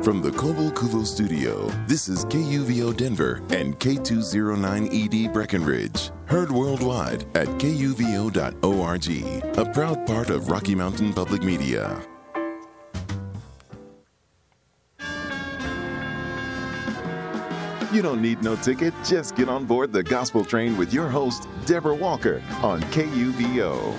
From the Kobo Kuvo studio, this is KUVO Denver and K209ED Breckenridge. Heard worldwide at kuvo.org, a proud part of Rocky Mountain Public Media. You don't need no ticket. Just get on board the gospel train with your host, Deborah Walker, on KUVO.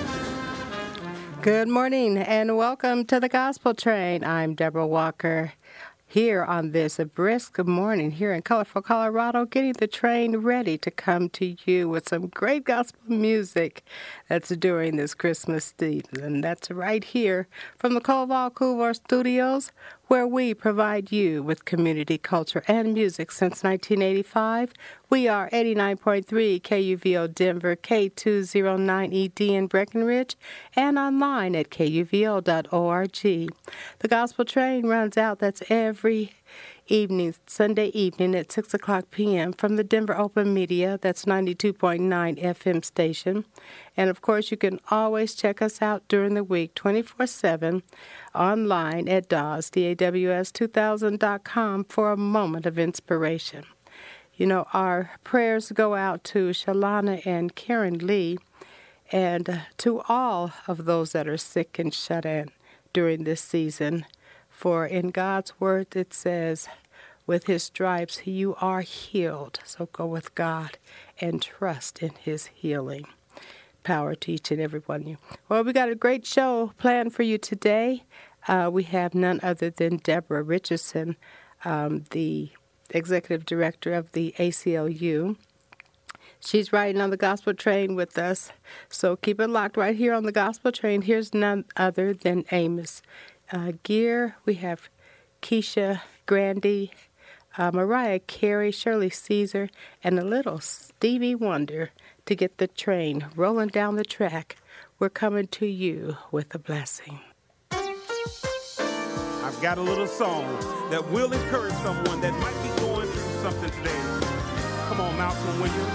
Good morning and welcome to the Gospel Train. I'm Deborah Walker here on this brisk morning here in colorful Colorado, getting the train ready to come to you with some great gospel music that's during this Christmas season. And that's right here from the Koval Kuvar Studios, where we provide you with community culture and music since 1985. We are 89.3 KUVO Denver, K209ED in Breckenridge, and online at kuvo.org. The Gospel Train runs out, that's every evening, Sunday evening at 6 o'clock p.m. from the Denver Open Media, that's 92.9 FM station. And, of course, you can always check us out during the week 24/7 online at DAWS2000.com for a moment of inspiration. You know, our prayers go out to Shalana and Karen Lee and to all of those that are sick and shut in during this season. For in God's word it says, with his stripes you are healed. So go with God and trust in his healing. Power to each and every one of you. Well, we got a great show planned for you today. We have none other than Deborah Richardson, the Executive Director of the ACLU. She's riding on the Gospel Train with us, so keep it locked right here on the Gospel Train. Here's none other than Amos Gear. We have Keisha Grandy, Mariah Carey, Shirley Caesar, and a little Stevie Wonder to get the train rolling down the track. We're coming to you with a blessing. I've got a little song that will encourage someone that might be going through something today. Come on, Malcolm Williams.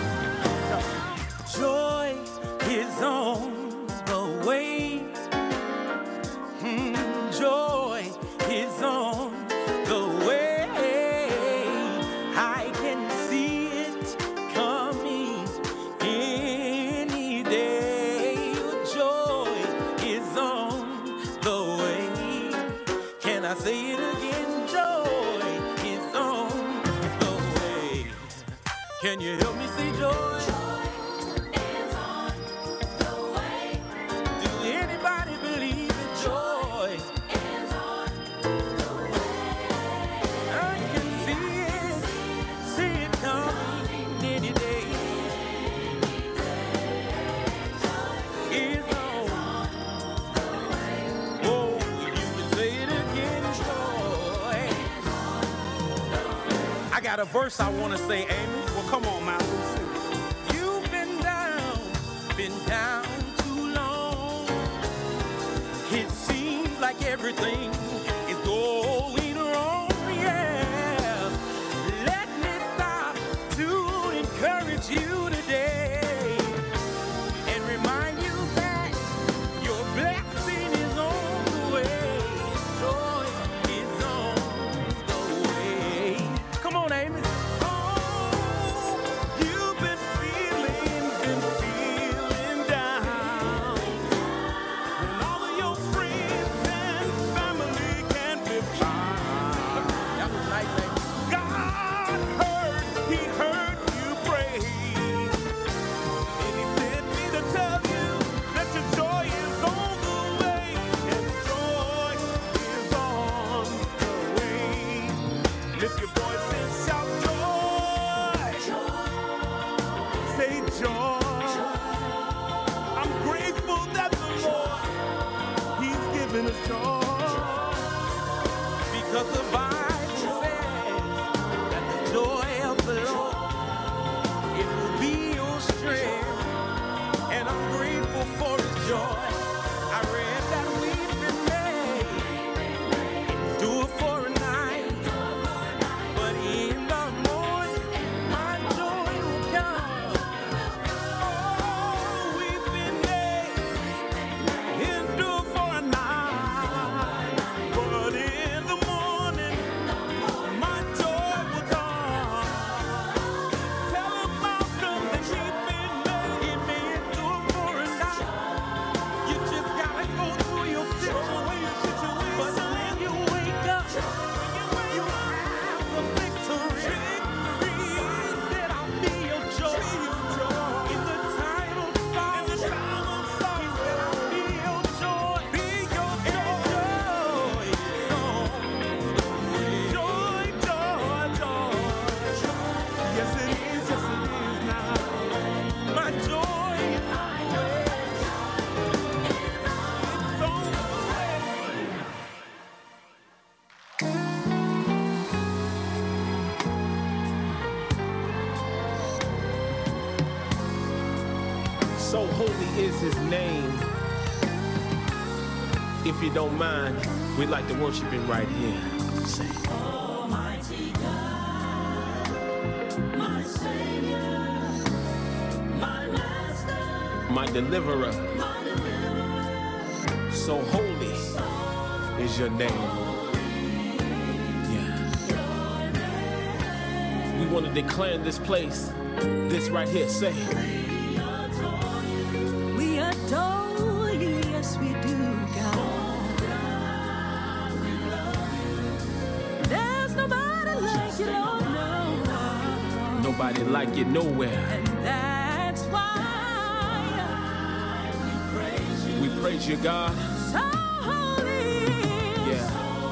Joy is on the way. Joy is on the way. I can see it coming any day. Joy is on the way. Can I say it again? Joy is on the way. Can you help me say joy? I got a verse I want to say, Amy. Well, come on, Malcolm. You've been down too long. It seems like everything is going wrong, yeah. Let me stop to encourage you today and remind you that your blessing is on the way. Joy is on the way. Come on, Amy. You've been feeling down. When all of your friends and family can be found. That was nice, Amy. God he heard you pray. And he sent me to tell you that your joy is on the way. And joy is on the way. Lift your voice and shout joy. Say joy. I'm grateful that the Lord, he's given us joy. Because the Bible says that the joy of the Lord, it will be your strength. And I'm grateful for his joy. I read that we've been made. Do it for a night. But in the morning, my joy will come. Oh, we've been made. Endure for a night. But in the morning, So holy is his name. If you don't mind, we'd like to worship him right here. Say, Almighty God, my Savior, my Master, my deliverer. my deliverer. So holy is your name. Yeah. We want to declare in this place, this right here, say, We adore you, yes we do, God. There's nobody like you, Lord, no. nobody like it nowhere. And that's why We praise you, God. so holy. Yeah.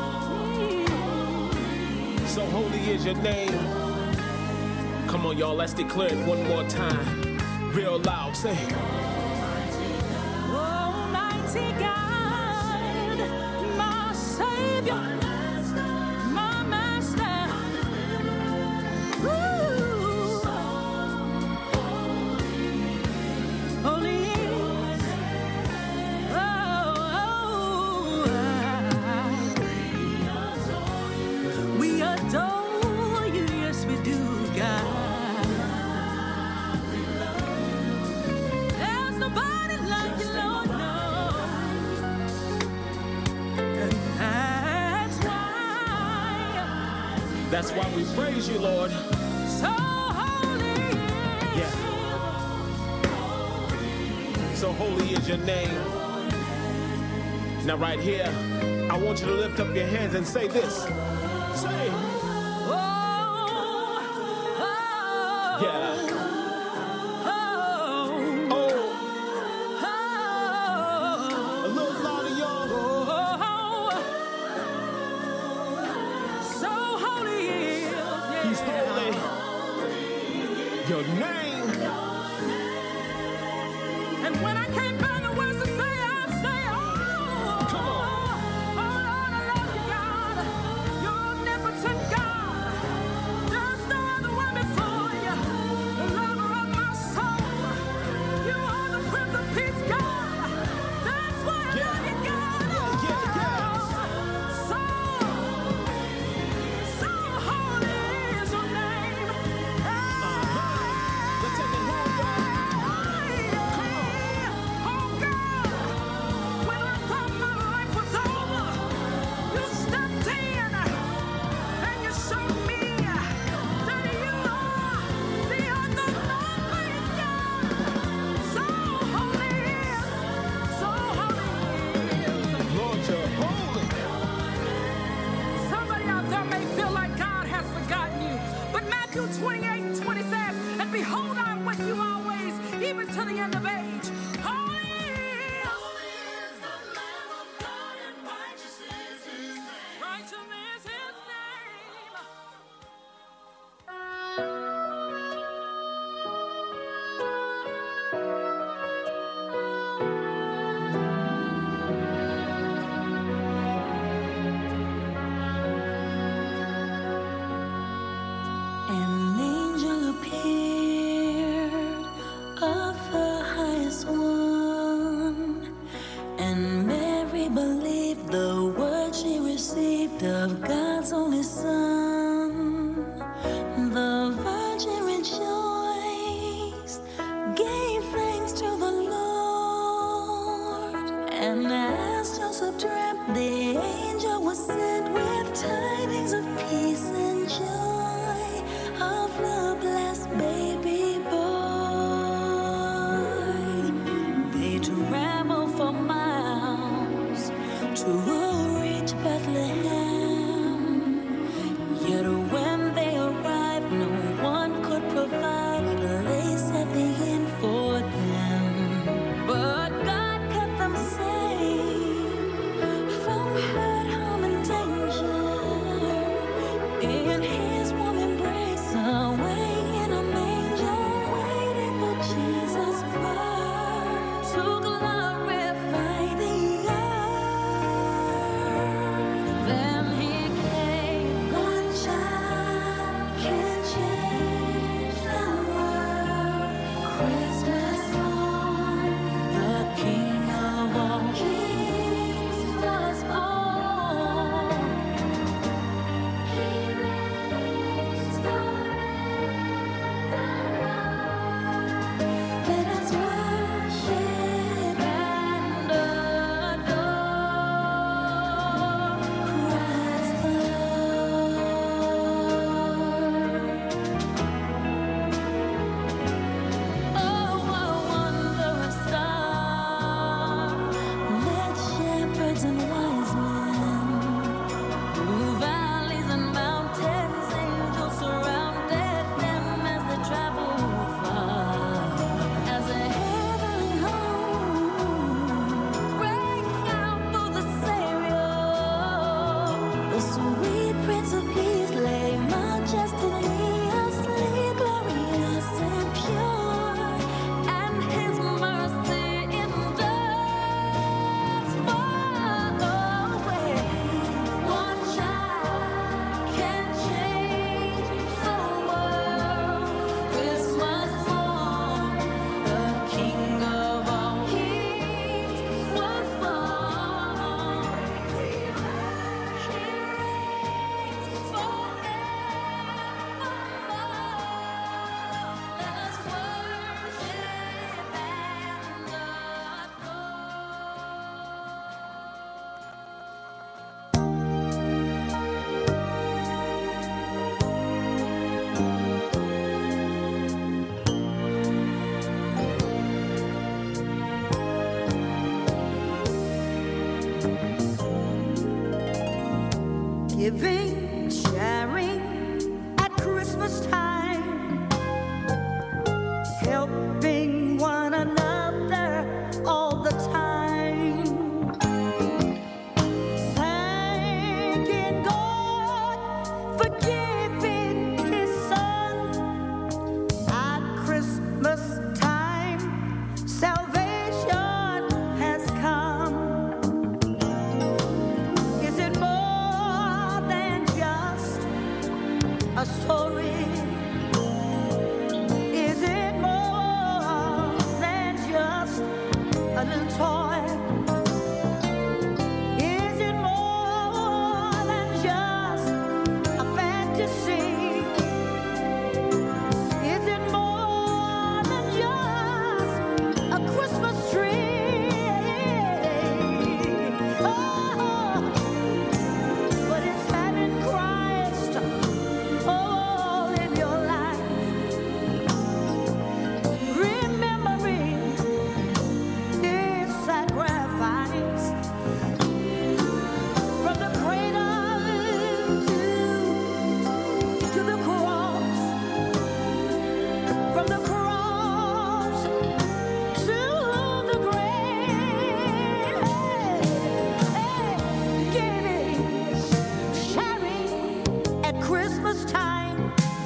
So holy is your name. Come on, y'all, let's declare it one more time. Real loud, say, Almighty God, my Savior, my Master. Ooh. Holy is. We adore you, yes we do, God. There's nobody like you, Lord, no. And that's why we praise you, Lord. so holy. Yeah. So holy is your name. Now right here, I want you to lift up your hands and say this. Say, Oh, yeah. oh, Oh, oh, a little louder, y'all. oh. So holy is, yeah. He's holy. Your name. And when I can't find the words to say, I say, oh, Come on. oh Lord, I love you, God. You're omnipotent God. There's no other one before you. The lover of my soul. You are the Prince of Peace, God. That's why I Yeah. love you, God. Yeah, yeah. So holy is your name. Let's take it home, y'all. Oh God, when I thought my life was over, you stepped in and you showed me that you are the other God. So holy is, so holy is. Lord, you're holy. Somebody out there may feel like God has forgotten you, but Matthew 28:20 says, and behold, I'm with you always, even to the end of age. Holy is the Lamb of God, and righteous is his name. Righteous is his name. An angel appeared of the highest one, and Mary believed the word she received of God's only Son. The virgin rejoiced, gave thanks to the Lord, and as Joseph dreamt, the angel was sent with tidings of peace and joy of the blessed baby boy. They traveled for miles to reach Bethlehem. Yet when they arrived, no one could provide a place at the inn for them. But God kept them safe from hurt, harm, and danger. In his warm embrace, away in a manger, waiting for Jesus' birth to glorify the earth. Then he came, one child can change the world. Christmas morn Giving, sharing at Christmas time, helping one another all the time, thanking God for giving His Son at Christmas time. Salvation has come. Is it more than just a story? Is it more than just a little toy? Is it more than just a fantasy? Is it more than just a Christmas tree? Oh, but it's having Christ all in your life. Remembering His sacrifice from the cradle to the cross, from the cross to the grave. Giving, sharing at Christmas time,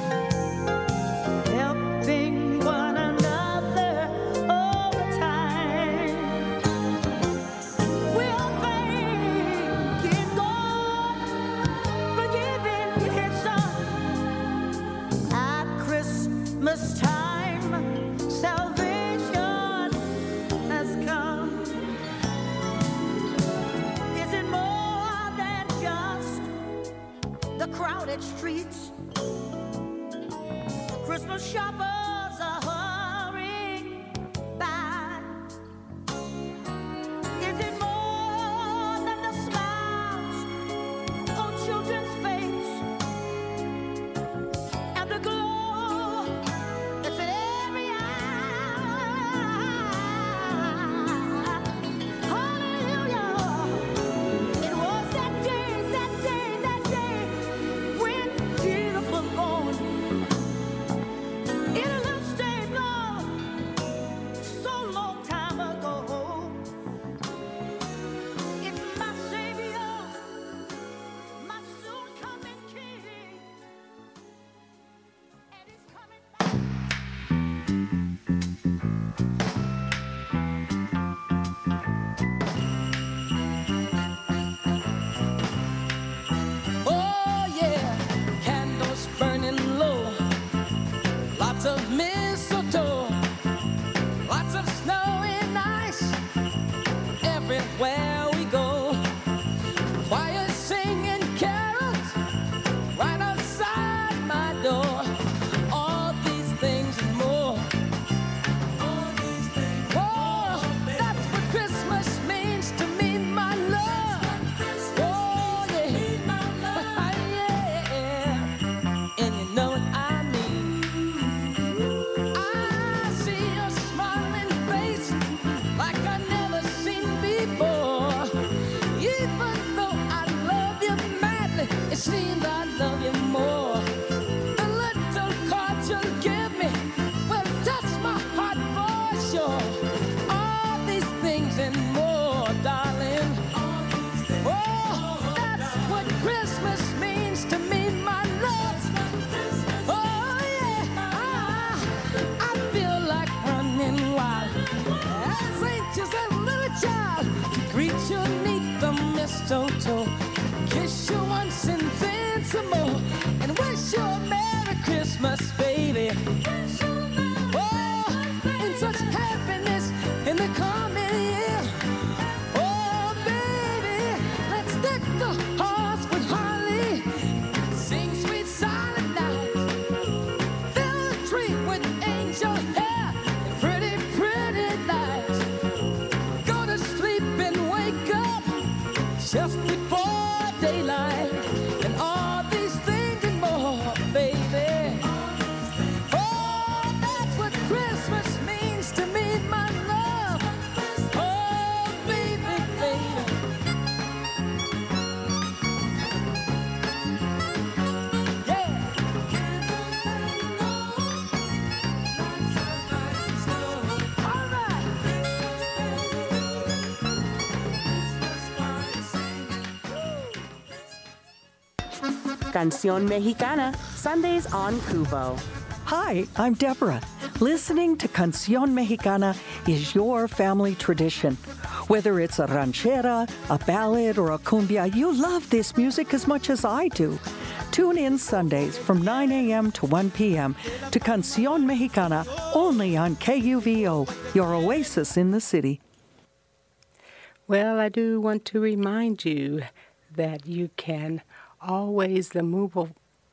helping one another all the time. We're thanking God for giving His Son at Christmas time. Salvation has come. Is it more than just the crowded streets? Christmas shoppers are hurrying by. Is it more than the smiles on children's face and the glow that's in every eye? Hallelujah! It was that day when Jesus was born in a little stable so long time ago. It's my Savior, my soon coming King, and He's coming back. Oh yeah, candles burning low, lots of mistletoe, lots of snow and ice everywhere we go. Choir singing carols right outside my door. All these things and more. Oh, that's what Christmas means to me, my love. Oh yeah, yeah, and you know what I mean. I see your smiling face like I've never seen before. Even though I love you madly, it seems I love you more. The little card you'll give me will touch my heart for sure. All these things and more, darling. Oh, that's what Christmas means to me, my love. Oh yeah, I feel like running wild as anxious as a little child to greet you 'neath the mistletoe, kiss you once and then some more, and wish you a Merry Christmas, baby. Oh, and such happiness in the coming year. Oh, baby, let's deck the halls with holly Canción Mexicana, Sundays on Kubo. Hi, I'm Deborah. Listening to Canción Mexicana is your family tradition. Whether it's a ranchera, a ballad, or a cumbia, you love this music as much as I do. Tune in Sundays from 9 a.m. to 1 p.m. to Canción Mexicana only on KUVO, your oasis in the city. Well, I do want to remind you that you can always the mobile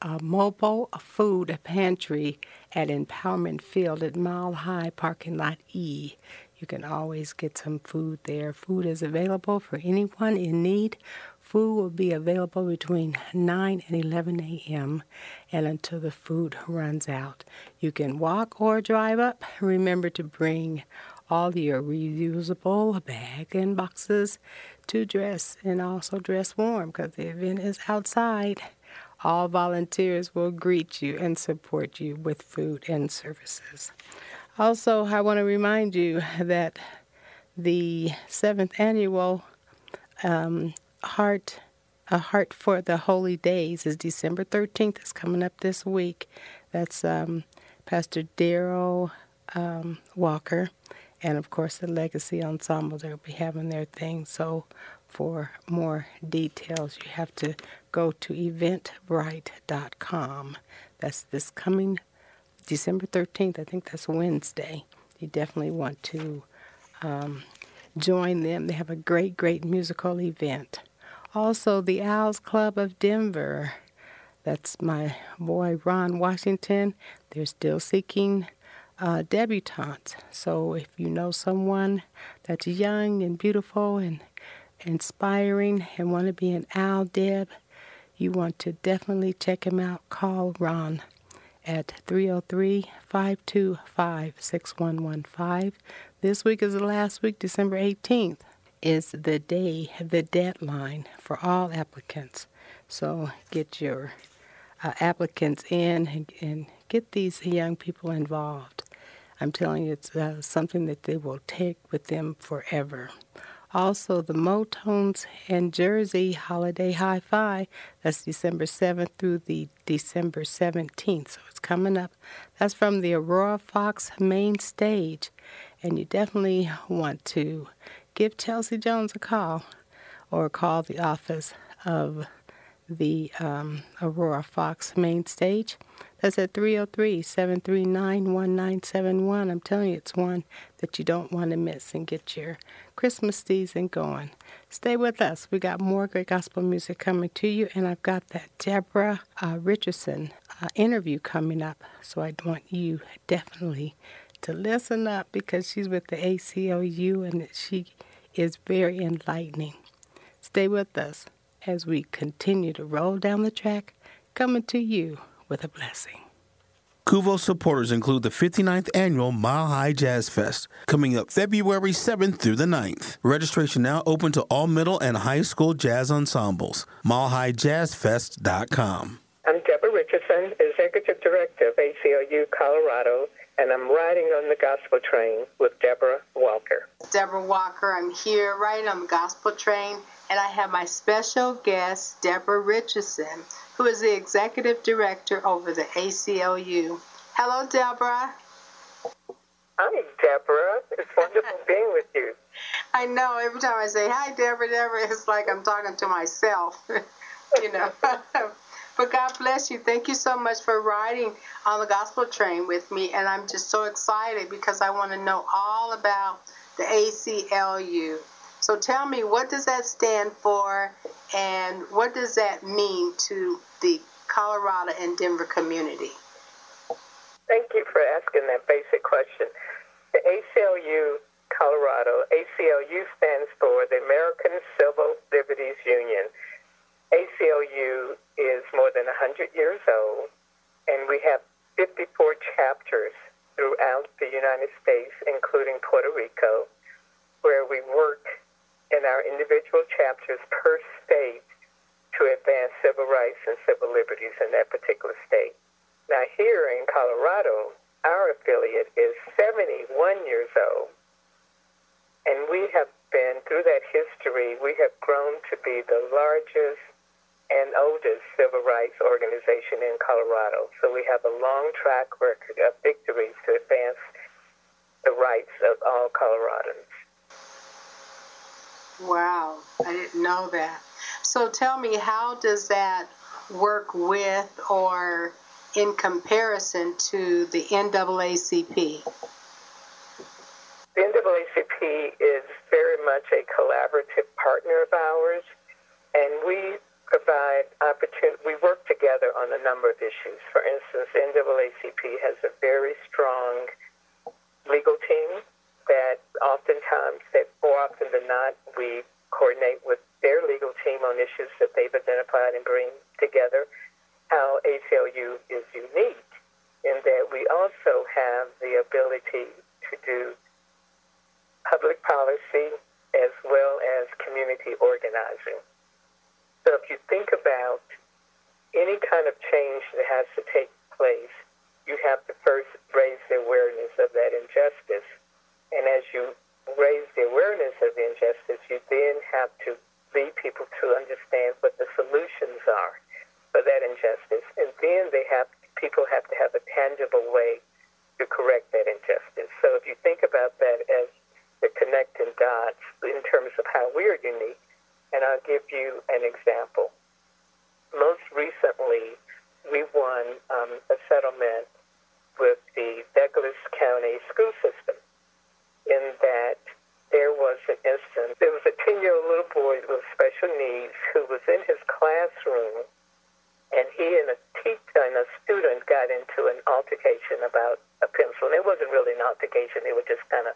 food pantry at Empowerment Field at Mile High Parking Lot E. You can always get some food there. Food is available for anyone in need. Food will be available between 9 and 11 a.m. and until the food runs out. You can walk or drive up. Remember to bring all your reusable bag and boxes to dress and also dress warm because the event is outside. All volunteers will greet you and support you with food and services. Also, I want to remind you that the 7th annual Heart for the Holy Days is December 13th. It's coming up this week. That's Pastor Darrell Walker and, of course, the Legacy Ensemble. They'll be having their thing. So for more details, you have to go to eventbrite.com. That's this coming December 13th. I think that's Wednesday. You definitely want to join them. They have a great, great musical event. Also, the Owls Club of Denver. That's my boy Ron Washington. They're still seeking debutantes. So if you know someone that's young and beautiful and inspiring and want to be an Owl Deb, you want to definitely check him out. Call Ron at 303-525-6115. This week is the last week. December 18th is the deadline for all applicants. So get your applicants in and get these young people involved. I'm telling you, it's something that they will take with them forever. Also, the Motones and Jersey Holiday Hi-Fi, that's December 7th through the December 17th, so it's coming up. That's from the Aurora Fox main stage, and you definitely want to give Chelsea Jones a call or call the office of the Aurora Fox main stage. That's at 303-739-1971. I'm telling you, it's one that you don't want to miss and get your Christmas season going. Stay with us. We got more great gospel music coming to you, and I've got that Deborah Richardson interview coming up. So I want you definitely to listen up because she's with the ACLU, and she is very enlightening. Stay with us as we continue to roll down the track, coming to you with a blessing. Kuvo supporters include the 59th Annual Mile High Jazz Fest, coming up February 7th through the 9th. Registration now open to all middle and high school jazz ensembles. MileHighJazzFest.com. I'm Deborah Richardson, Executive Director of ACLU Colorado, and I'm riding on the Gospel Train with Deborah Walker. Deborah Walker. I'm here riding on the Gospel Train, and I have my special guest, Deborah Richardson, who is the Executive Director over the ACLU. Hello, Deborah. Hi, Deborah. It's wonderful being with you. I know. Every time I say, hi, Deborah, it's like I'm talking to myself, you know. But God bless you. Thank you so much for riding on the Gospel Train with me, and I'm just so excited because I want to know all about the ACLU. So tell me, what does that stand for, and what does that mean to the Colorado and Denver community? Thank you for asking that basic question. The ACLU Colorado, ACLU stands for the American Civil Liberties Union. ACLU is more than 100 years old, and we have 54 chapters throughout the United States, including Puerto Rico, where we work in our individual chapters per state to advance civil rights and civil liberties in that particular state. Now here in Colorado, our affiliate is 71 years old, and we have been, through that history, we have grown to be the largest and oldest civil rights organization in Colorado. So we have a long track record of victories to advance the rights of all Coloradans. Wow, I didn't know that. So tell me, how does that work with or in comparison to the NAACP? The NAACP is very much a collaborative partner of ours, and we provide opportunity. We work together on a number of issues. For instance, the NAACP has a very strong legal team that more often than not, we coordinate with their legal team on issues that they've identified and bring together. How ACLU is unique in that we also have the ability to do public policy as well as community organizing. So if you think about any kind of change that has to take place, you have to first raise the awareness of that injustice. And as you raise the awareness of the injustice, you then have to lead people to understand what the solutions are for that injustice. And then people have to have a tangible way to correct that injustice. So if you think about that as the connecting dots in terms of how we are unique, and I'll give you an example. Most recently, we won a settlement with the Douglas County school system in that there was an instance. There was a 10-year-old little boy with special needs who was in his classroom, and he and a student got into an altercation about a pencil. And it wasn't really an altercation. They were just kind of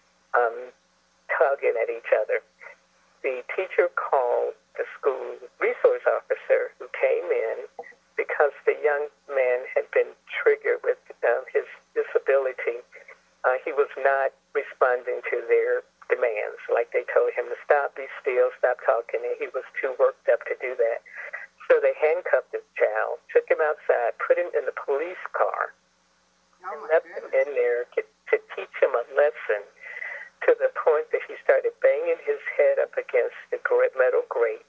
tugging at each other. The teacher called the school resource officer, who came in because the young man had been triggered with his disability. He was not responding to their demands. Like, they told him to stop, be still, stop talking, and he was too worked up to do that. So they handcuffed this child, took him outside, put him in the police car, and left him in there to teach him a lesson, to the point that he started banging his head up against the metal grate.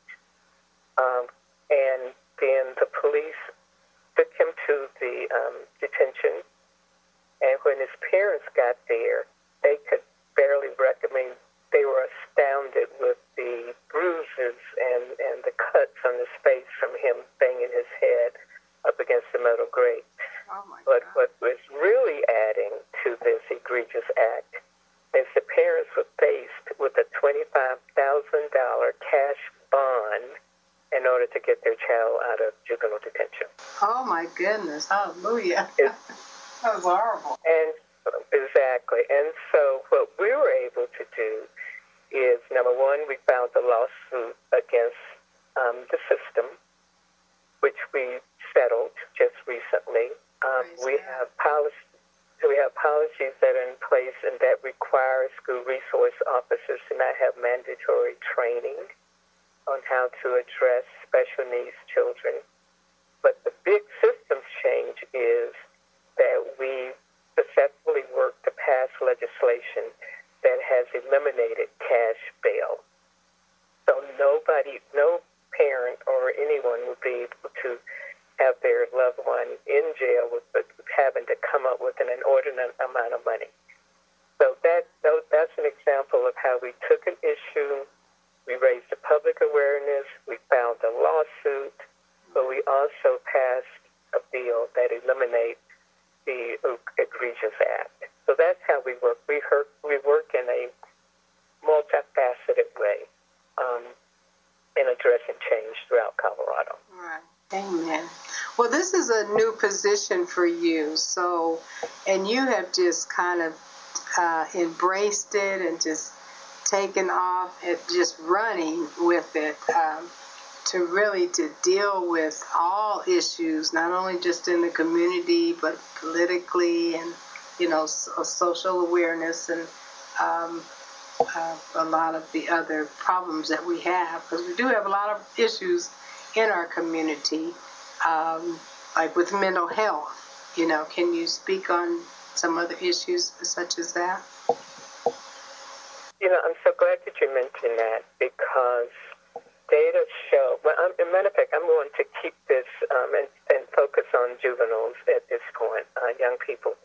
And then the police took him to the detention. And when his parents got there, they could barely recommend. They were astounded with the bruises and the cuts on his face from him banging his head up against the metal grate. But what was really adding to this egregious act is the parents were faced with a $25,000 cash bond in order to get their child out of juvenile detention. Oh, my goodness. Hallelujah. That was horrible. And exactly. And so what we were able to do is, number one, we filed a lawsuit against the system, which we settled just recently. We have policies that are in place and that require school resource officers to not have mandatory training on how to address special needs children. But the big systems change is that we successfully worked to pass legislation that has eliminated cash bail. So no parent or anyone would be able to have their loved one in jail with having to come up with an inordinate amount of money. So that's an example of how we took an issue, we raised the public awareness, we filed a lawsuit, but we also passed a bill that eliminates the egregious act. So that's how we work. We work in a multifaceted way in addressing change throughout Colorado. Right. Amen. Well, this is a new position for you, and you have just kind of embraced it and just taken off and just running with it to deal with all issues, not only just in the community, but politically and, social awareness and a lot of the other problems that we have, because we do have a lot of issues in our community, like with mental health. Can you speak on some other issues such as that? I'm so glad that you mentioned that, because data show, well, as a matter of fact, I'm going to keep this and focus on juveniles at this point, young people.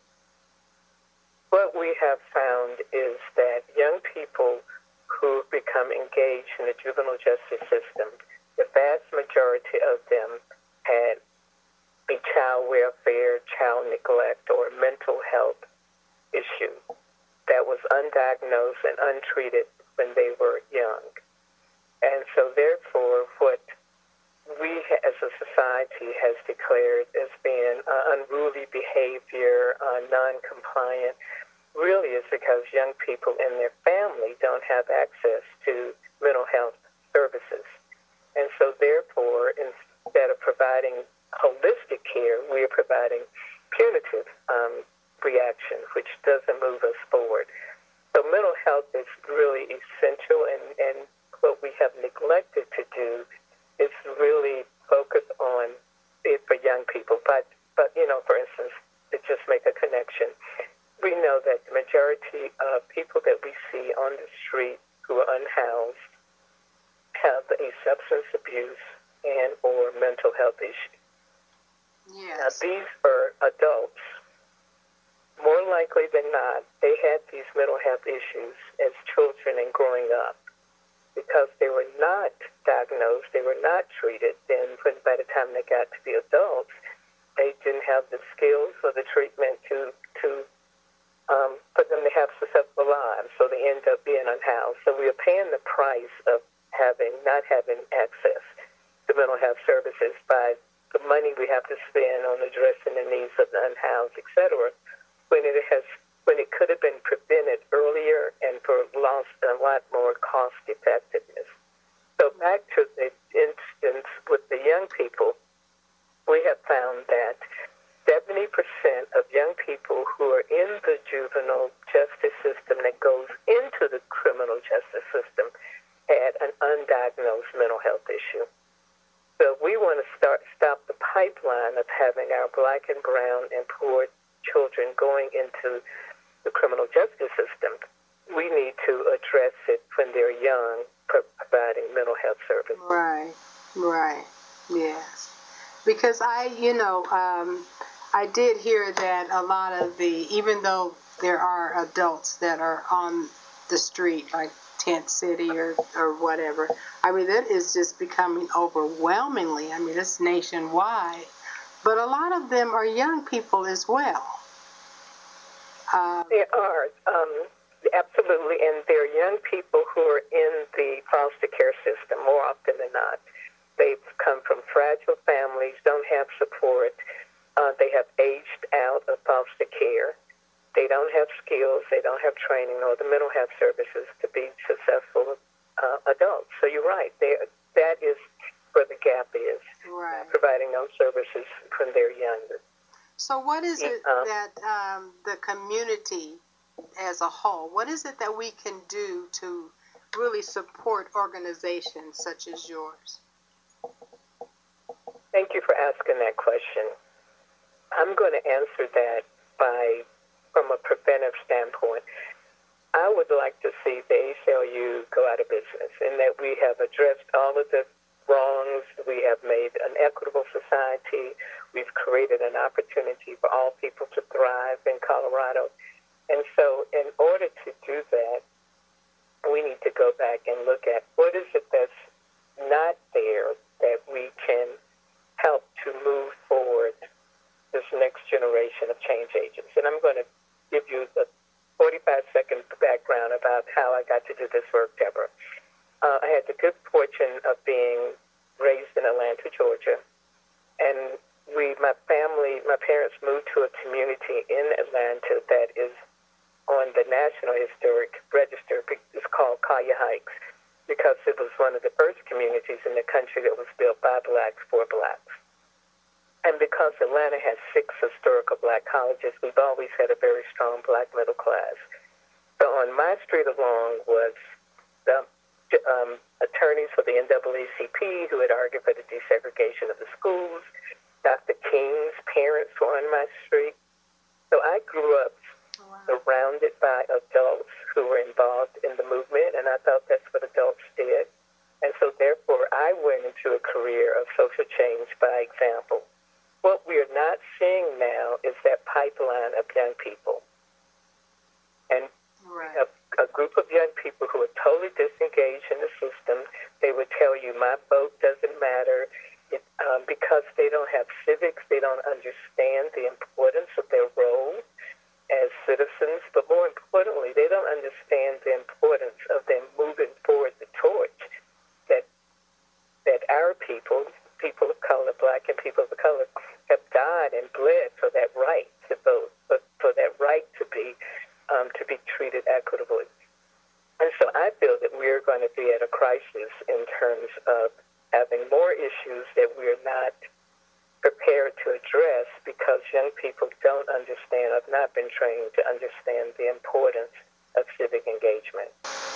What we have found is that young people who become engaged in the juvenile justice system, the vast majority of them had a child welfare, child neglect, or mental health issue that was undiagnosed and untreated when they were young. And so therefore, what we as a society has declared as being unruly behavior, non-compliant, really is because young people and their family don't have access to mental health services. And so therefore, instead of providing holistic care, we are providing punitive reaction, which doesn't move us forward. So mental health is really essential, and what we have neglected to do is really focus on it for young people. But for instance, to just make a connection, we know that the majority of people that we see on the street who are unhoused have a substance abuse and or mental health issue. Yes. Now, these are adults. More likely than not, they had these mental health issues as children and growing up. Because they were not diagnosed, they were not treated, then by the time they got to be adults, they didn't have the skills or the treatment to for them to have successful lives, so they end up being unhoused. So we are paying the price of not having access to mental health services by the money we have to spend on addressing the needs of the unhoused, et cetera, when it could have been prevented earlier and for lost a lot more cost effectiveness. So back to the instance with the young people, we have found that 70% of young people who are in the juvenile justice system that goes into the criminal justice system had an undiagnosed mental health issue. So we want to stop the pipeline of having our black and brown and poor children going into the criminal justice system. We need to address it when they're young, providing mental health services. Right, yes. Because I did hear that a lot of even though there are adults that are on the street, like Tent City or whatever, I mean, that is just becoming overwhelmingly, it's nationwide. But a lot of them are young people as well. There are, absolutely, and they're young people who are in the foster care system more often than not. They've come from fragile families, don't have support. They have aged out of foster care. They don't have skills, they don't have training or the mental health services to be successful adults. So you're right, that is where the gap is, providing those services when they're younger. So what is it that the community as a whole, what is it that we can do to really support organizations such as yours? Thank you for asking that question. I'm going to answer that from a preventive standpoint. I would like to see the ACLU go out of business, in that we have addressed all of the wrongs. We have made an equitable society. We've created an opportunity for all people to thrive in Colorado. And so in order to do that, we need to go back and look at what is it that's not there that we can help to move forward this next generation of change agents. And I'm going to give you the 45-second background about how I got to do this work, Deborah. I had the good fortune of being raised in Atlanta, Georgia, and my parents moved to a community in Atlanta that is on the National Historic Register. It's called Collier Heights, because it was one of the first communities in the country that was built by blacks for blacks. And because Atlanta has 6 historical black colleges, we've always had a very strong black middle class. So on my street along was the attorneys for the NAACP who had argued for the desegregation of the schools. Dr. King's parents were on my street. So I grew up surrounded by adults who were involved in the movement, and I thought that's what adults did. And so therefore I we are not seeing now is that pipeline of young people. And Right. a group of young people who are totally disengaged in the system. They would tell you, my vote doesn't matter. Because they don't have civics, they don't understand the importance of their role as citizens, but more importantly, they don't understand the importance of them moving forward the torch that our people of color, black and people of color, have died and bled for that right to vote, for that right to be treated equitably. And so I feel that we're going to be at a crisis in terms of having more issues that we're not prepared to address because young people don't understand, have not been trained to understand the importance of civic engagement.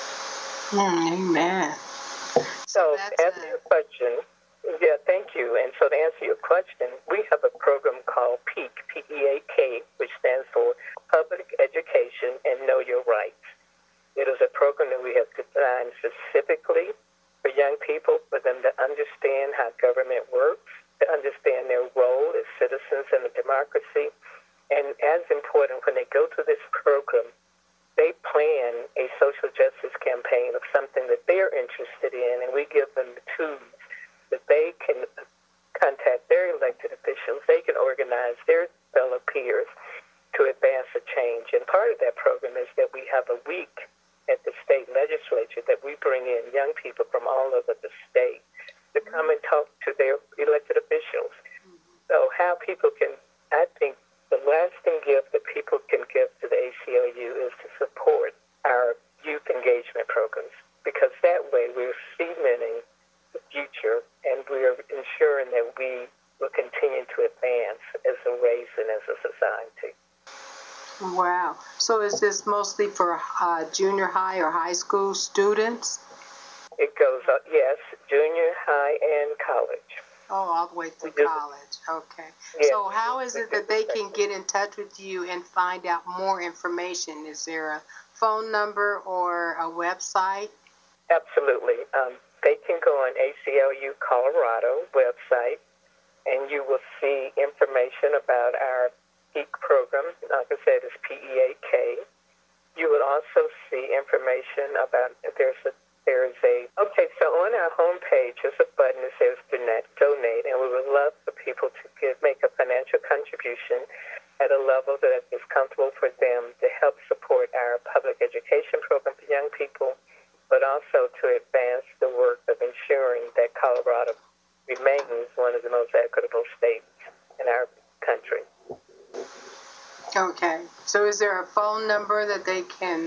Amen. So that's to answer your question, yeah, thank you. And so to answer your question, we have a program called PEAK, P-E-A-K, which stands for Public Education and Know Your Rights. It is a program that we have designed specifically for young people, for them to understand how government works, to understand their role as citizens in a democracy. And as important, when they go to this program, they plan a social justice campaign of something that they're interested in, and we give them the tools that they can contact their elected officials, they can organize their fellow peers to advance a change. And part of that program is that we have a week at the state legislature that we bring in young people from all over the state to come and talk to their elected officials. So how people can, I think the lasting gift that people can give to the ACLU is to support our youth engagement programs, because that way we're cementing the future and we're ensuring that we will continue to advance as a race and as a society. Wow. So is this mostly for junior high or high school students? It goes up, yes, junior high and college. Oh, all the way through college. Okay. Yes. So how is it that they can get in touch with you and find out more information? Is there a phone number or a website? Absolutely. They can go on ACLU Colorado website, and you will see information about our PEAK program. Like I said, it's P-E-A-K. You will also see information about, okay, so on our homepage is a button that says donate, and we would love for people to make a financial contribution at a level that is comfortable for them to help support our public education program for young people, but also to advance the work of ensuring that Colorado remains one of the most equitable states in our country. Okay. So is there a phone number that they can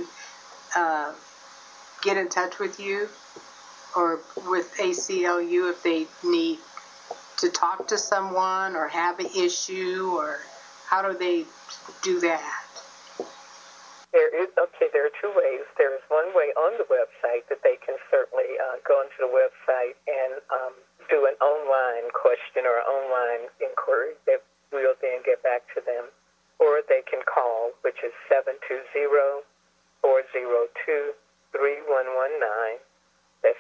get in touch with you or with ACLU if they need to talk to someone or have an issue, or how do they do that? There are two ways. There is one way on the website that they can certainly go into the website and do an online question or an online inquiry that we'll then get back to them. Or they can call, which is 720-402-3119. That's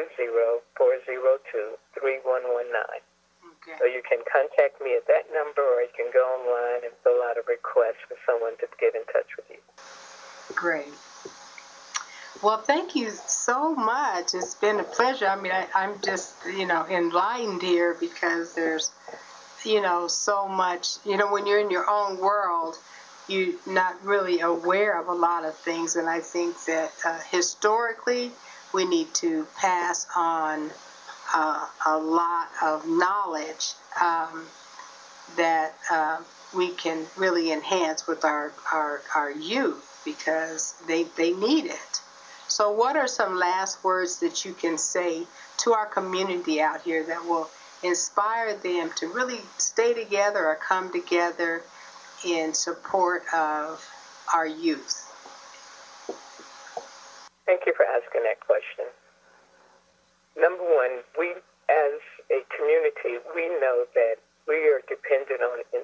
720-402-3119. Okay. So you can contact me at that number, or you can go online and fill out a request for someone to get in touch with you. Great. Well, thank you so much. It's been a pleasure. I mean, I'm just, enlightened here because there's, so much, when you're in your own world, you're not really aware of a lot of things. And I think that historically, we need to pass on a lot of knowledge that we can really enhance with our youth, because they need it. So what are some last words that you can say to our community out here that will inspire them to really stay together or come together in support of our youth? Thank you for asking that question. Number one, we as a community, we know that we are interdependent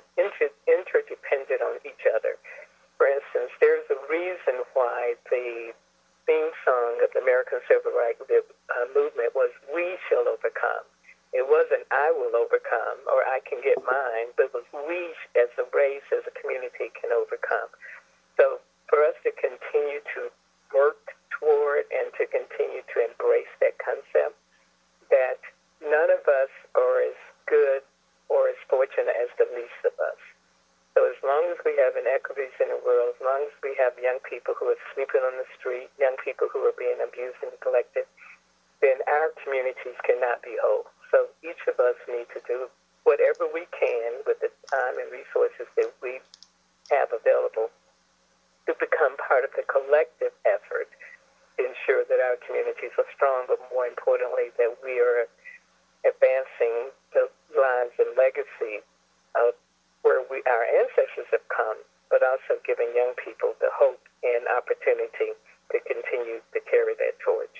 on each other. For instance, there's a reason why the theme song of the American Civil Rights Movement was "We Shall Overcome." It wasn't "I will overcome" or "I can get mine." fine, but we as a race, as a community, can overcome. So for us to continue to work toward and to continue to embrace that concept that none of us are as good or as fortunate as the least of us. So as long as we have inequities in the world, as long as we have young people who are sleeping on the street, young people who are being abused and neglected, then our communities cannot be whole. So each of us need to do whatever we can with the time and resources that we have available to become part of the collective effort to ensure that our communities are strong, but more importantly, that we are advancing the lives and legacy of where our ancestors have come, but also giving young people the hope and opportunity to continue to carry that torch.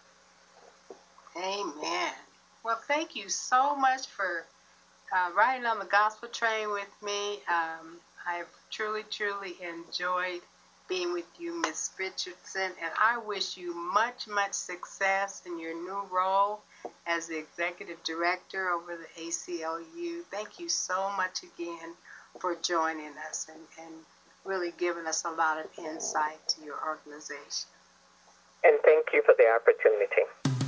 Amen. Well, thank you so much for riding on the gospel train with me. I've truly, truly enjoyed being with you, Miss Richardson, and I wish you much, much success in your new role as the executive director over the ACLU. Thank you so much again for joining us and really giving us a lot of insight to your organization. And thank you for the opportunity.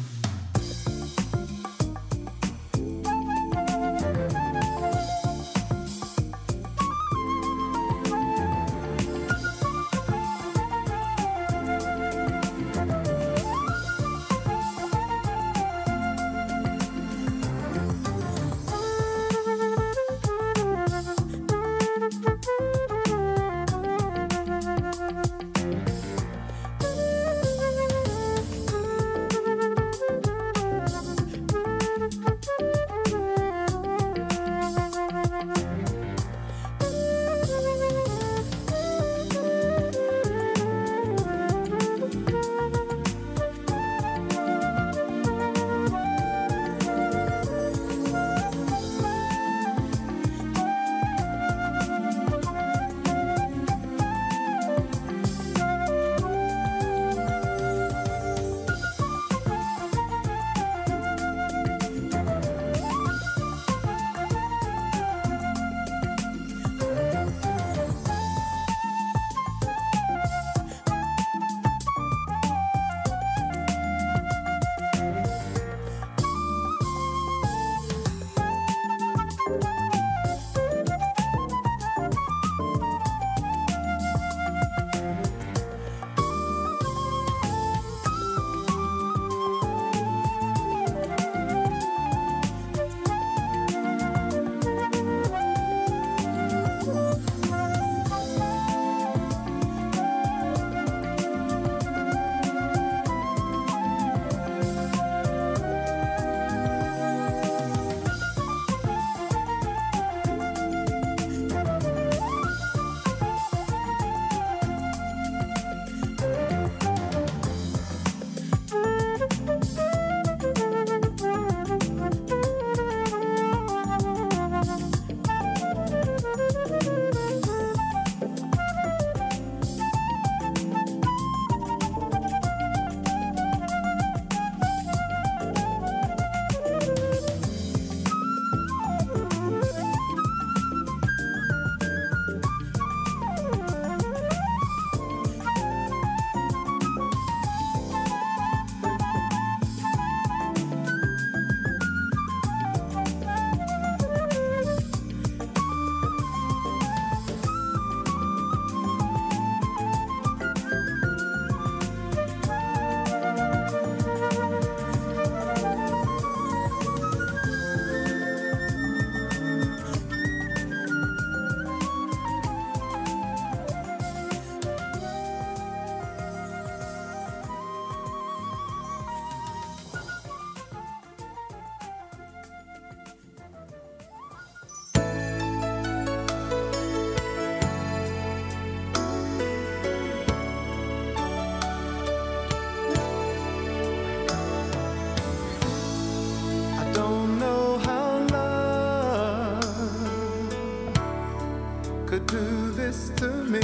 could do this to me.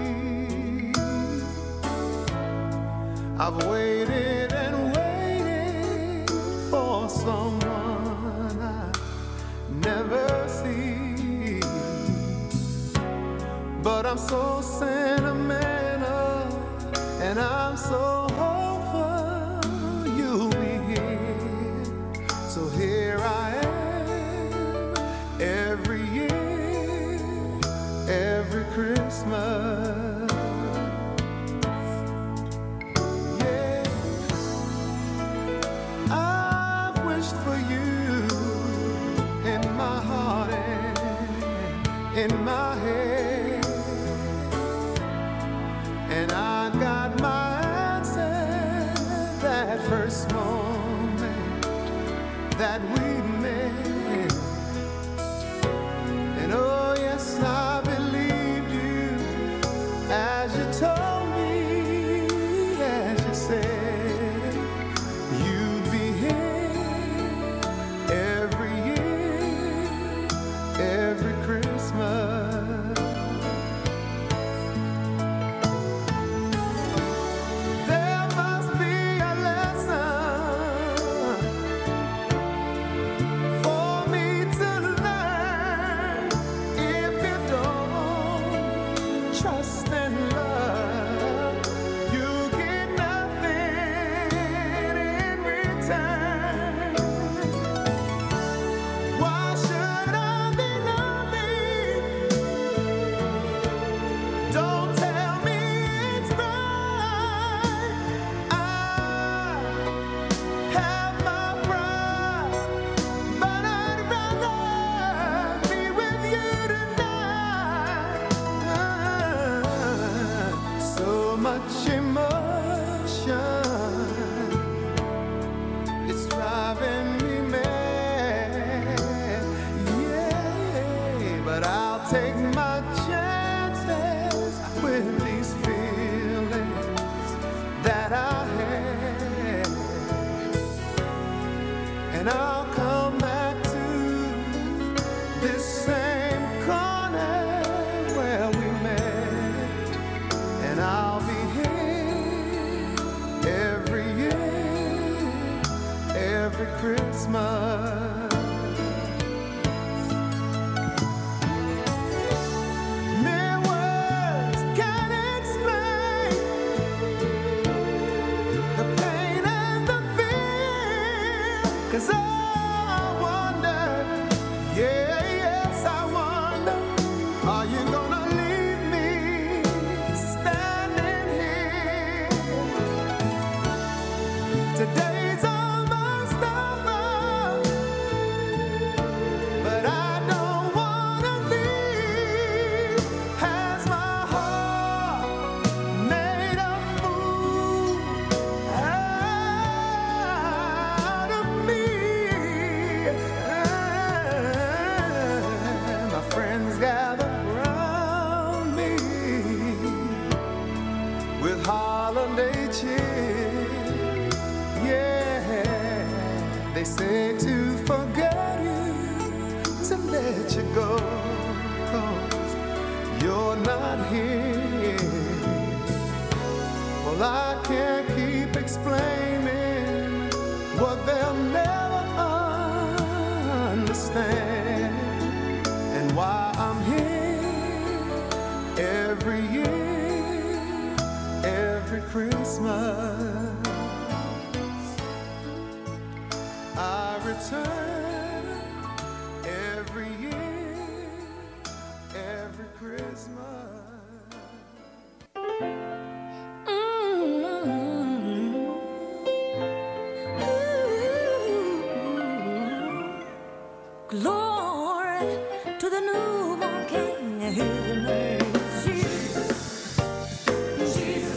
I've waited and waited for someone I never see. but I'm so sentimental, and I'm so hopeful you'll be here. So here I am, every year, every Christmas. Yeah, I've wished for you in my heart and in my head, and I got my answer that first moment that we met. And oh yes, I believed you as you told me, as you said you'd be here every year, every Christmas. There must be a lesson for me to learn. If you don't trust and love, you get nothing in return. Why should I be lonely? Don't tell me it's right. I have my pride, but I'd rather be with you tonight. So much emotion, it's driving me mad. Yeah, but I'll take my chances with these feelings that I have, and I'll come back to this same corner where we met, and I'll be here every year, every Christmas. Mere words can't explain the pain and the fear. 'Cause I wonder, yeah, yes, I wonder, are you gonna leave me standing here? Today's almost over, but I don't wanna leave. Has my heart made a fool out of me? My friends gather around me with holiday cheer. Yeah, they say to forget you, to let you go, 'cause you're not here. Well, I can't keep explaining what they'll never understand, and why I'm here every year, every Christmas. I return every year, every Christmas. Glory to the newborn King. His name is Jesus. Jesus.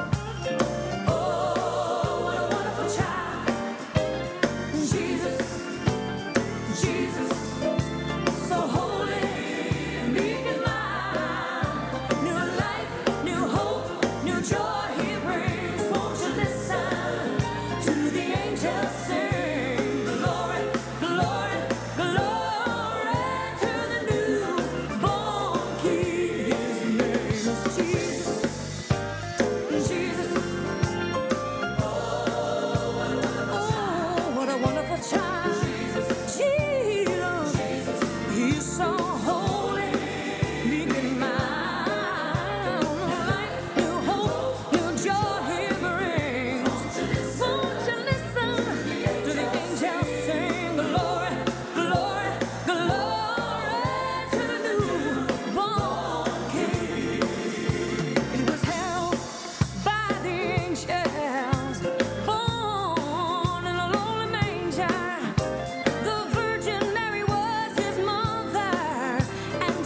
Oh, what a wonderful child. Jesus. Jesus. So holy, meek and mild. New life, new hope, new joy he brings. Won't you listen to the angels sing? Glory, glory, glory to the newborn King.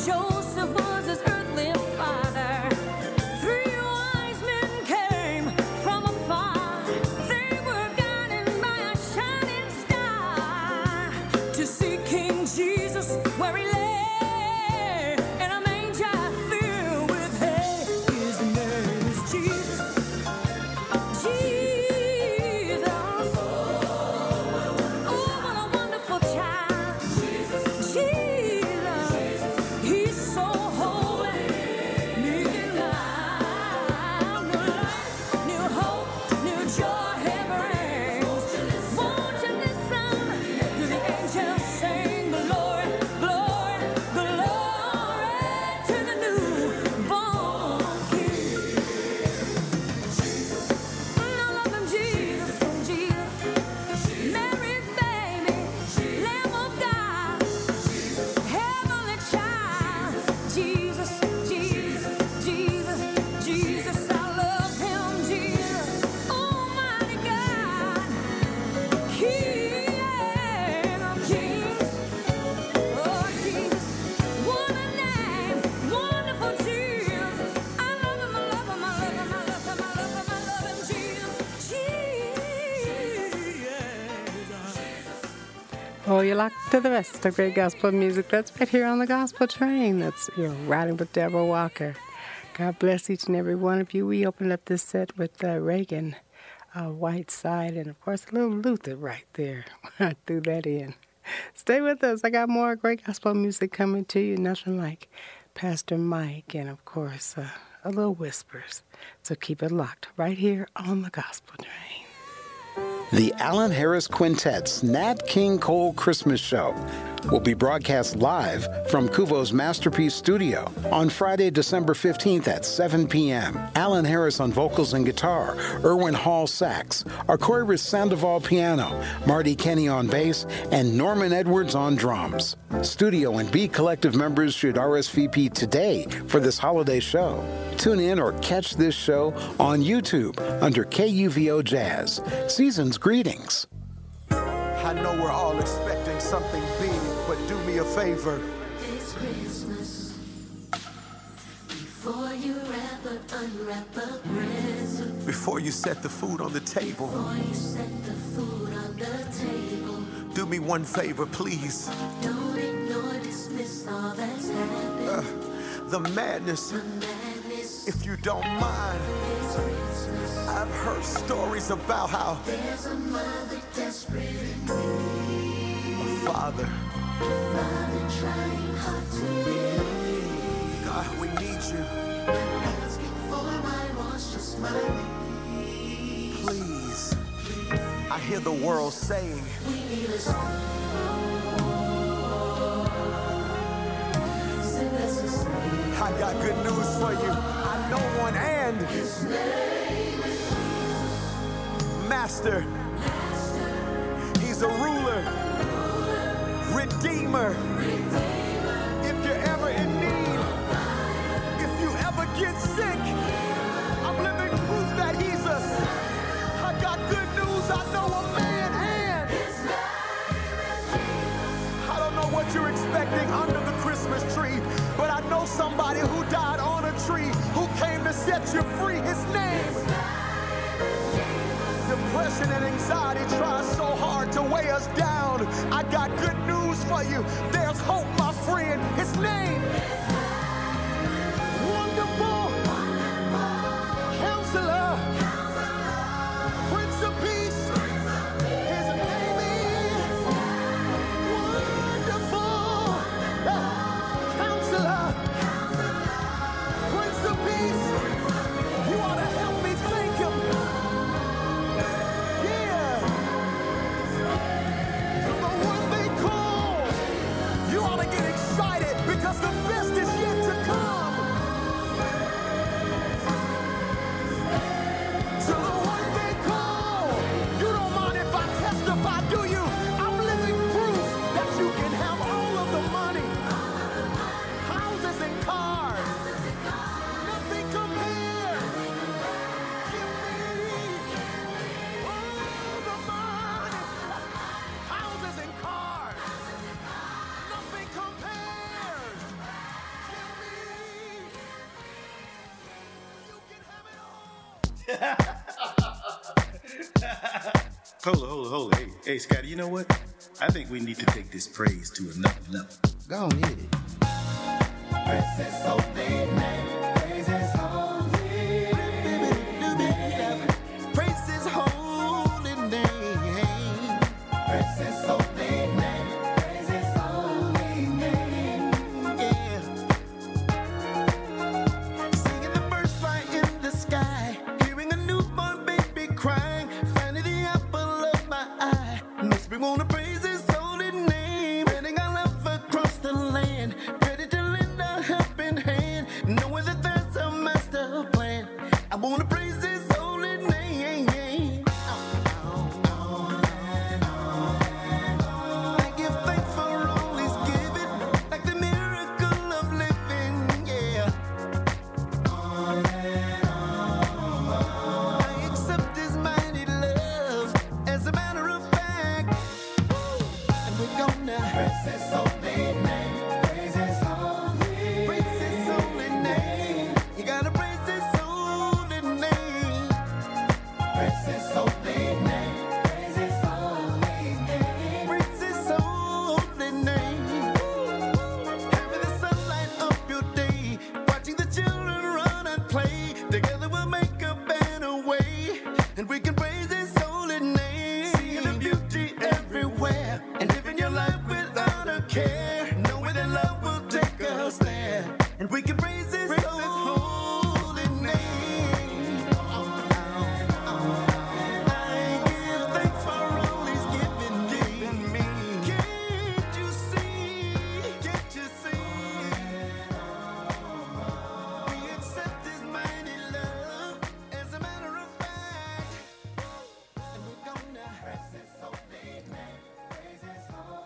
Joseph was his earthly father. 3 wise men came from afar. They were guided by a shining star to see King Jesus where he lay in a manger filled with hay. His name is Jesus. Jesus. Oh, what a wonderful child. Jesus. He's so holy. New life, new life, new hope, new joy he brings. Won't you listen to the angels sing glory, glory, glory to the newborn King. I love him, Jesus, Jesus. Mary's baby, Lamb of God, heavenly child. Jesus, Jesus, Jesus, Jesus. I love him, Jesus. Almighty God, King of kings. Oh, Jesus, what a name, wonderful Jesus. I love him, I love him, I love him, I love him, I love him, I love him, Jesus, Jesus. Oh, you're locked to the best of great gospel music. That's right here on the Gospel Train. That's Riding with Deborah Walker. God bless each and every one of you. We opened up this set with Reagan, Whiteside, and of course a little Luther right there. I threw that in. Stay with us. I got more great gospel music coming to you. Nothing like Pastor Mike and of course a little whispers. So keep it locked right here on the Gospel Train. The Alan Harris Quintet's Nat King Cole Christmas Show will be broadcast live from Kuvo's Masterpiece Studio on Friday, December 15th at 7 p.m. Alan Harris on vocals and guitar, Erwin Hall sax, Arcoiris Sandoval piano, Marty Kenny on bass, and Norman Edwards on drums. Studio and B Collective members should RSVP today for this holiday show. Tune in or catch this show on YouTube under KUVO Jazz. Season's greetings. I know we're all expecting something big, but do me a favor. This Christmas, before you wrap or unwrap a present, Before you set the food on the table, before you set the food on the table, do me one favor, please. don't ignore, dismiss all that's happened. The madness, The madness, if you don't mind. this Christmas, I've heard stories about how there's a mother desperate in need, Father, father trying hard to believe, God, we need you. asking for my wants, just my needs. Please. I hear the world saying, We need a song. Send us a song. I got good news for you. I know one and His name is Master. He's a ruler, Redeemer. If you're ever in need, if you ever get sick, I'm living proof that he's I got good news. I know a man and I don't know what you're expecting under the Christmas tree, but I know somebody who died on a tree, who came to set you free. His name. Depression and anxiety try so hard to weigh us down. I got good news for you. There's hope, my friend. His name. Wonderful. Counselor. Prince of Peace. His name is Wonderful. Counselor. Prince of Peace. You ought to help me thank him. Yeah. The one they call. You ought to get excited Hold it. Hey, Scotty, you know what? I think we need to take this praise to another level. Go on, hit it. Praise His holy name. Praise His holy name. Praise His holy name. Praise His holy name. Praise His holy name. Yeah. Singing the birds fly in the sky, hearing a newborn baby crying, finding the apple of my eye makes me wanna praise His holy name. Spreading our love across the land, ready to lend a helping hand, knowing that there's a master plan. I wanna praise His holy name. I give thanks for all He's given, like the miracle of living, yeah. I accept His mighty love as a matter of fact. And we're gonna praise His holy name. Praise His holy name. You gotta praise His holy name. Praise His holy name. Praise His holy name. Praise His holy name. Having the sunlight of your day, watching the children run and play. Together we'll make a better way, and we can praise His holy name. Seeing the beauty everywhere, and living your life without a care, knowing that love will take us there, and we can praise His holy name. I give thanks for all He's given me. Can't you see? Can't you see? We accept His mighty love as a matter of fact, and we're gonna praise His holy name. Praise His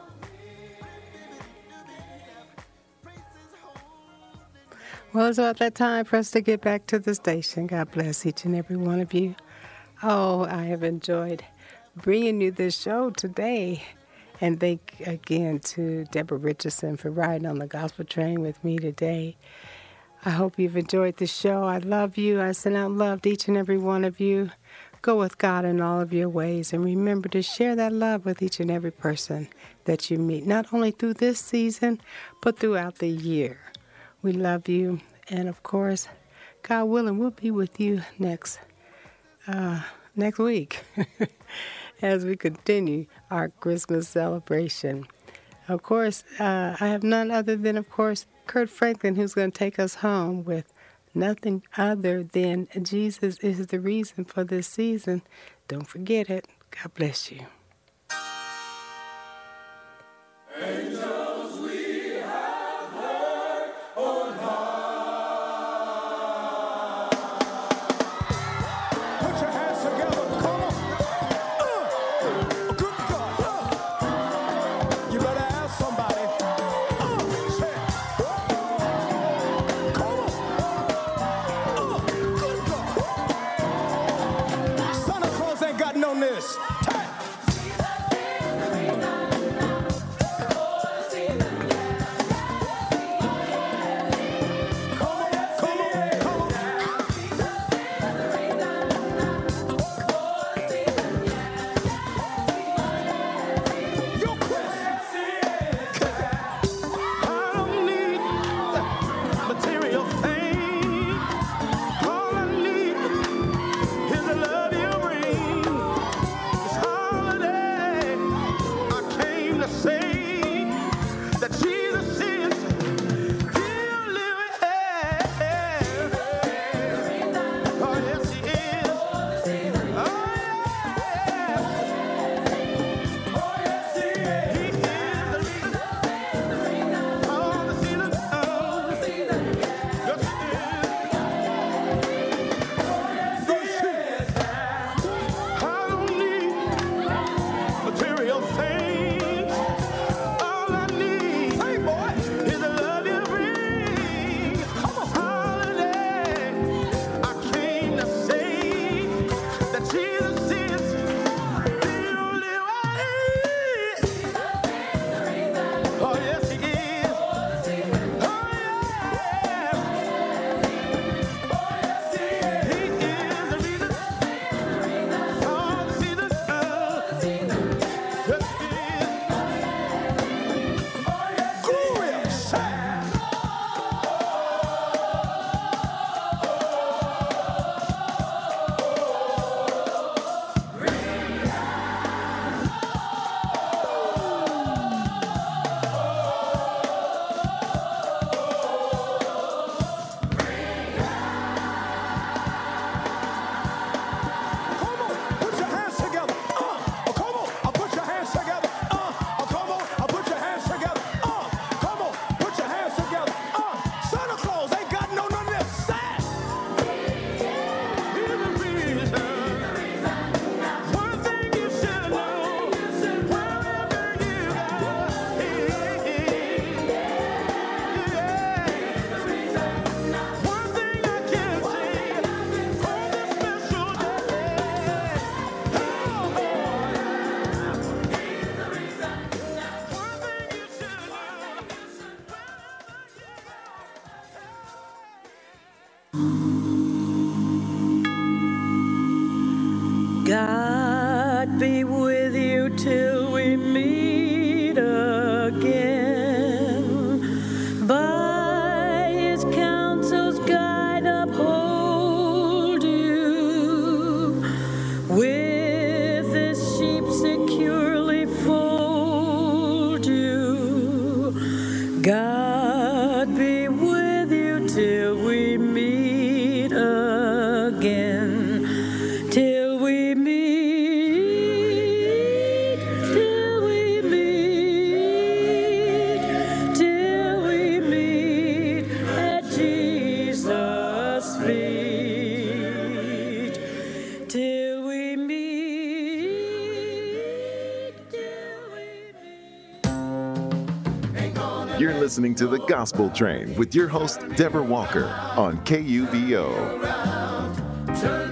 Well, it's about that time for us to get back to the station. God bless each and every one of you. Oh, I have enjoyed bringing you this show today. And thank again to Deborah Richardson for riding on the gospel train with me today. I hope you've enjoyed the show. I love you. I send out love to each and every one of you. Go with God in all of your ways. And remember to share that love with each and every person that you meet, not only through this season, but throughout the year. We love you. And, of course, God willing, we'll be with you next week as we continue our Christmas celebration. Of course, I have none other than, of course, Kurt Franklin, who's going to take us home with nothing other than Jesus is the reason for this season. Don't forget it. God bless you. Angels we have heard on high. Put your hands together, come on. Good God. You better ask somebody. Say, come on. Good God. Santa Claus ain't got no this. God be with you till we meet again. By his counsel's guide uphold you. With his sheep securely fold you. God be with you till we meet again. Till we meet, till we meet, till we meet at Jesus' feet. Till we meet, till we meet. You're listening to The Gospel Train with your host, Deborah Walker, on KUVO. Turn